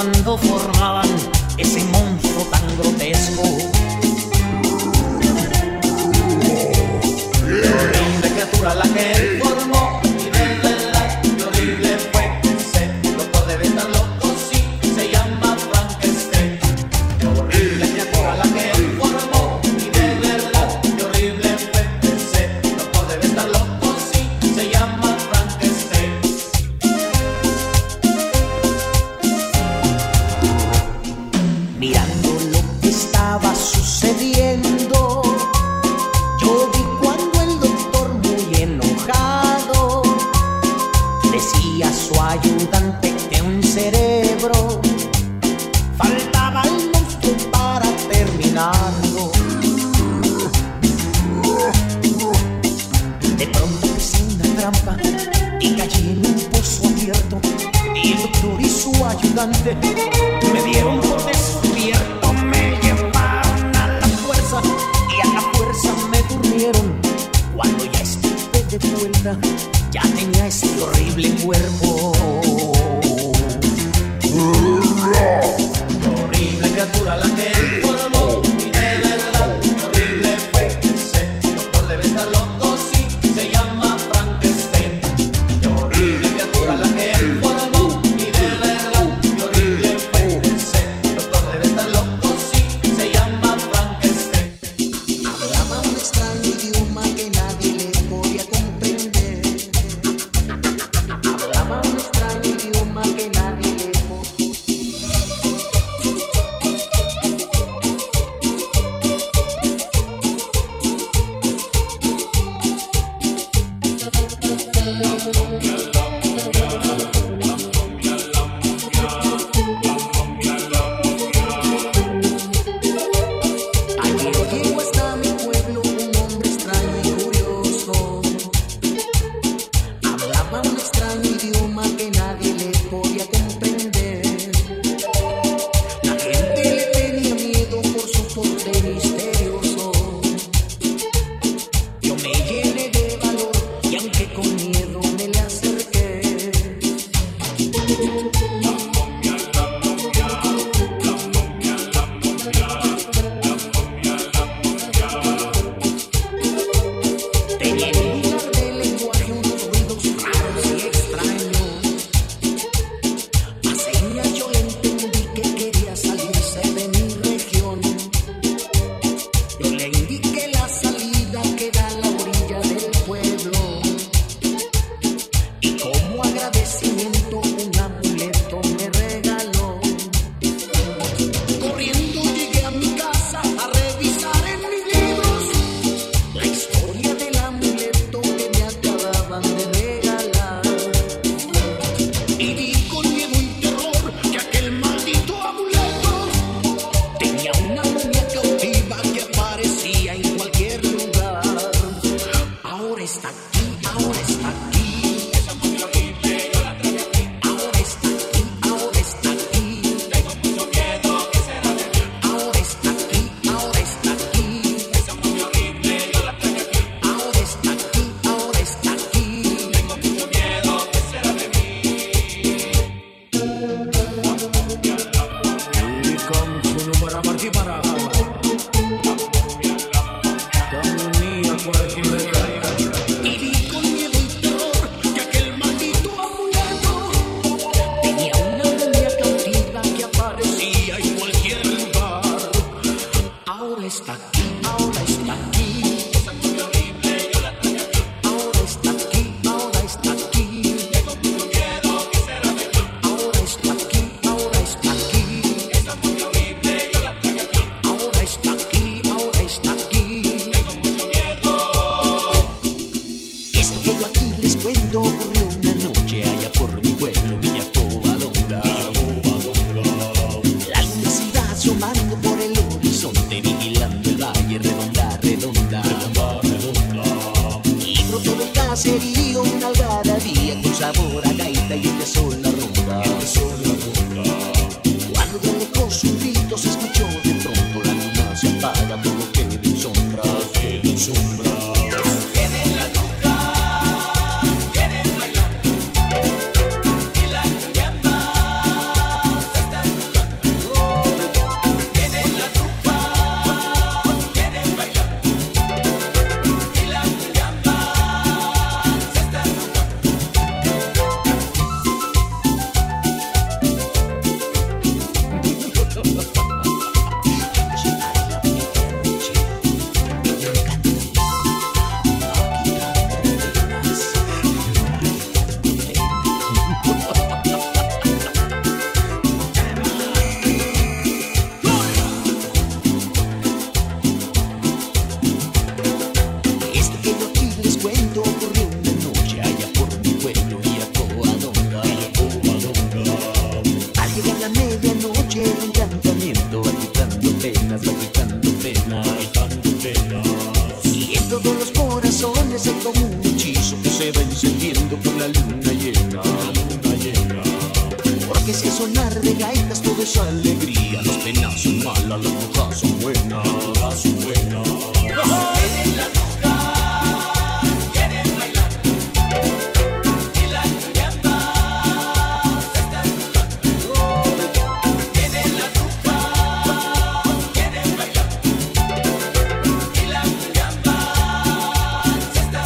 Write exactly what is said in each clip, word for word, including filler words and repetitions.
cuando formaban ese monstruo tan grotesco. Qué horrible criatura la que él formó, y de verdad qué horrible fue ese doctor debe estar loco, sí, se llama Frankenstein. Qué horrible criatura la que él formó, y de verdad qué horrible fue ese doctor debe estar loco, sí, se llama Frankenstein. Mirando lo que estaba sucediendo, yo vi cuando el doctor muy enojado decía a su ayudante que un cerebro faltaba al monstruo para terminarlo. De pronto pisé una trampa y caí en un pozo abierto, y el doctor y su ayudante me dieron por descubierto, me llevaron a la fuerza y a la fuerza me durmieron. Cuando ya estuve de vuelta, ya tenía este horrible cuerpo. Horrible criatura la que él formó, y de verdad qué horrible fue ese doctor debe estar loco, sí, se llama Frankenstein. Qué horrible criatura la que él formó, y de verdad qué horrible fue ese doctor debe estar loco, sí, se llama Frankenstein. Hablaba un extraño idioma que nadie le podía comprender. Hablaba un extraño idioma que nadie le podía. Ayer llegó hasta mi pueblo un hombre extraño y curioso. Hablaba un extraño idioma que nadie le podía comprender. La gente le tenía miedo por su porte misterioso. Yo me llené de valor y aunque con miedo me le acerqué. Tenía en lugar de lenguaje unos ruidos raros y extraños. A señas yo le entendí que quería salirse de mi región. Yo le indiqué la salida que da a la orilla del pueblo, y como agradecimiento un amuleto me regaló. Corriendo llegué a mi casa a revisar en mis libros la historia del amuleto que me acababan de regalar. Y vi con miedo y terror que aquel maldito amuleto tenía una momia cautiva que aparecía en cualquier lugar. Ahora está aquí, ahora está aquí. Esa momia horrible yo la traje aquí. Ahora está aquí, ahora está aquí. Tengo mucho miedo, ¿qué será de mí? Ahora está aquí, ahora está aquí. Esa momia horrible yo la traje aquí. Ahora está aquí, ahora está aquí. Tengo mucho miedo, ¿qué será de mí? Y con su número para aquí para y vi con miedo y terror que aquel maldito amuleto tenía una momia cautiva que aparecía en cualquier lugar. Ahora está aquí, ahora está aquí. Esa momia horrible yo la traje aquí. Ahora está aquí, ahora está aquí. Tengo mucho miedo, ¿qué será de mí? Ahora está aquí, ahora está aquí. Esa momia horrible yo la traje aquí. Ahora está aquí, ahora está aquí. Tengo mucho miedo. Esto que yo aquí les cuento ocurrió una noche allá por mi pueblo, Villa Covadonga. La luna se iba asomando por el horizonte, vigilando el valle redonda, redonda. Y brotó del caserío una algarabía con sabor a gaita y empezó la ronda. Cuando de lejos un grito se escuchó, de pronto la luna se apaga, todo queda en sombra, queda en sombra. Viene la luna, viene bailando, y la llama se está se va encendiendo con la luna llena, luna llena. Porque si al sonar de gaitas todo es alegría, las penas son malas, las brujas son buenas, las son buenas. Quieren la ruca, quieren bailar, y la cuyamba se está jugando. Quieren la ruca, quieren bailar, y la cuyamba se está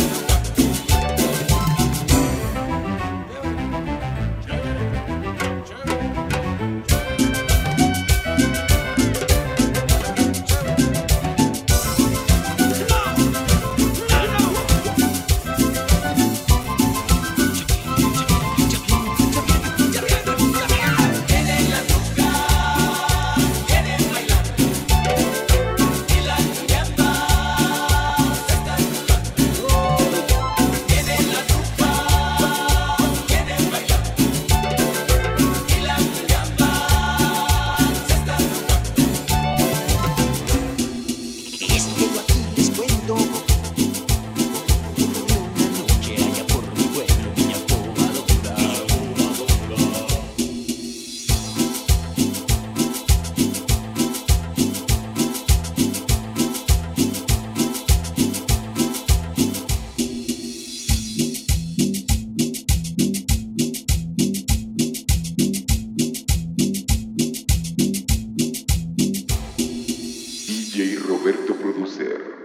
D J Roberto Producer.